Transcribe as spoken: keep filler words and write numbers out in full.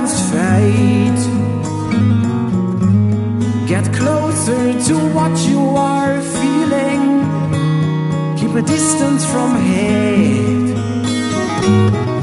against fate. Get closer to what you are feeling. Keep a distance from hate.